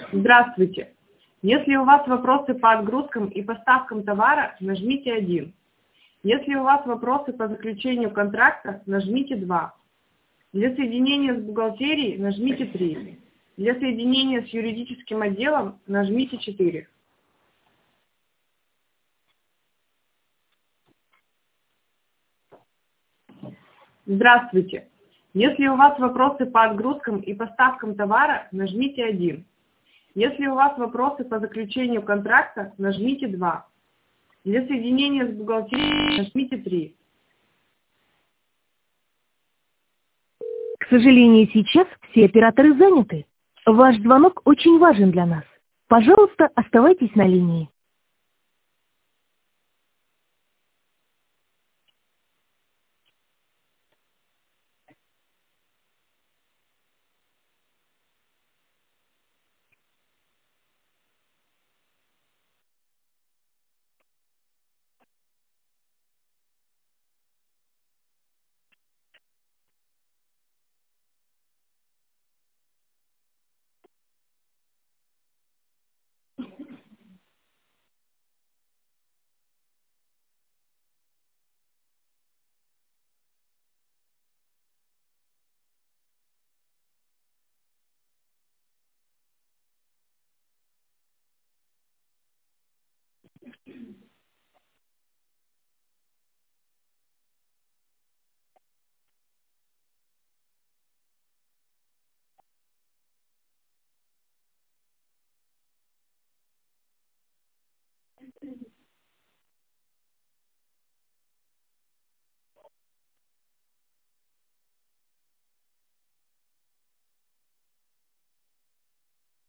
Здравствуйте. Если у вас вопросы по отгрузкам и поставкам товара, нажмите 1. Если у вас вопросы по заключению контракта, нажмите 2. Для соединения с бухгалтерией нажмите 3. Для соединения с юридическим отделом нажмите 4. Здравствуйте. Если у вас вопросы по отгрузкам и поставкам товара, нажмите 1. Если у вас вопросы по заключению контракта, нажмите 2. Для соединения с бухгалтерией нажмите 3. К сожалению, сейчас все операторы заняты. Ваш звонок очень важен для нас. Пожалуйста, оставайтесь на линии.